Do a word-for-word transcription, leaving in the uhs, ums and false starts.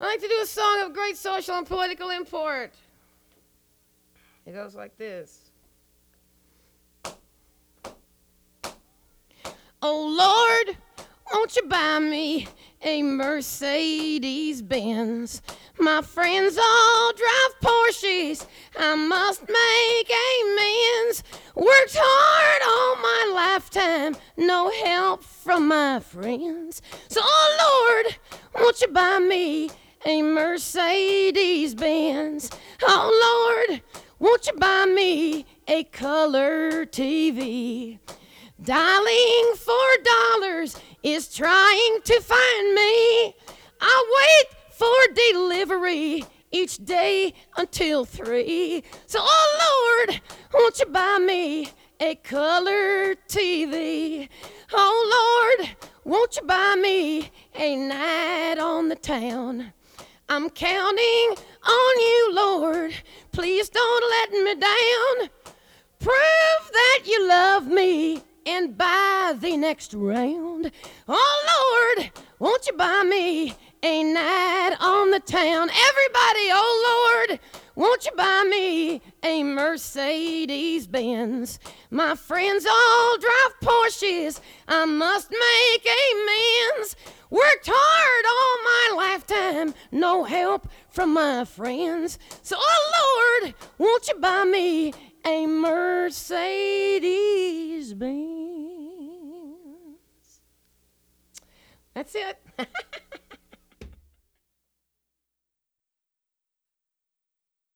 I like to do a song of great social and political import. It goes like this. Oh Lord, won't you buy me a Mercedes Benz? My friends all drive Porsches. I must make amends. Worked hard all my lifetime, no help from my friends. So, oh Lord, won't you buy me a Mercedes Benz? Oh Lord, won't you buy me a color T V? Dialing for dollars is trying to find me. I wait for delivery each day until three. So, oh Lord, won't you buy me a color T V? Oh Lord, won't you buy me a night on the town? I'm counting on you, Lord. Please don't let me down. Prove that you love me and buy the next round. Oh Lord, won't you buy me a night on the town? Everybody, oh Lord, won't you buy me a Mercedes Benz? My friends all drive Porsches. I must make amends. Worked hard all my lifetime, no help from my friends. So, oh Lord, won't you buy me a Mercedes Benz? That's it.